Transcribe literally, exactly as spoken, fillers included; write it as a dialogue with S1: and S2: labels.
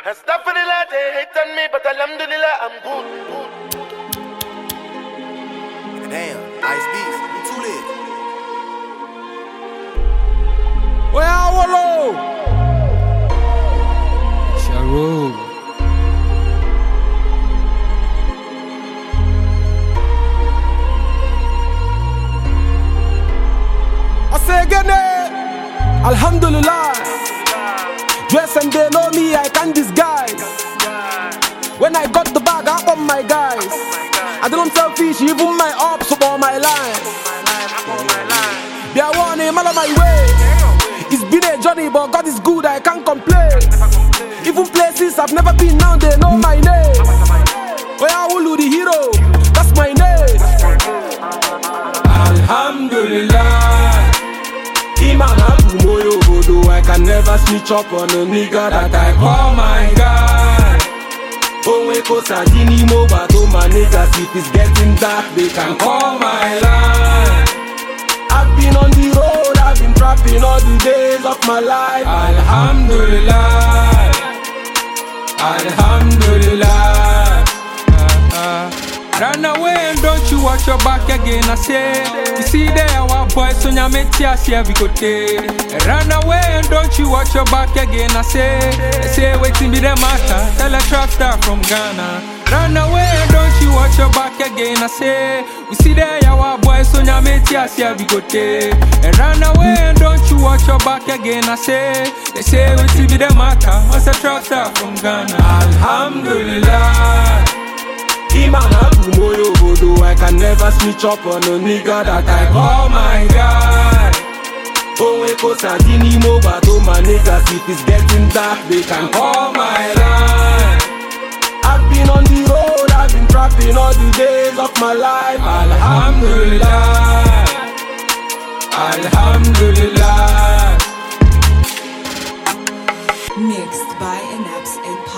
S1: Astaghfirullah, they hate on me, but alhamdulillah, I'm good. good.
S2: Damn, Ice Beast, you too lit.
S3: Well, hello. Sharu. I say again, eh? Alhamdulillah. Dress and they know me, I can't disguise. When I got the bag, I on my guys. I don't sell fish, even my ops for my line. They are warning, all on my way. It's been a journey, but God is good, I can't complain. Even places I've never been, now they know my name. Oya Ulu the hero, that's my name. Alhamdulillah. I can never snitch up on a nigga that I call my guy. Oh, we go Sadini Mo, but oh my niggas, if it's getting dark, they can call my line. I've been on the road, I've been trapping all the days of my life. Alhamdulillah, Alhamdulillah. uh, uh. Run away and don't you watch your back again, I say. You see there our boys, so now make tears here we go take. Run away and don't you watch your back again, I say. They say waiting be the master, tell a trap star from Ghana. Run away and don't you watch your back again, I say. We see there our boys, so now make tears here we go take. Run away and don't you watch your back again, I say. They say waiting be the master, what's a trap star from Ghana. Alhamdulillah. I can never snitch up on a nigga that I call my guy. Oh, we go Sadini Mo, but oh my niggas, if it's getting dark, they can call my line. I've been on the road, I've been trapping all the days of my life. Alhamdulillah, Alhamdulillah.
S4: Mixed by Anaps and Pop.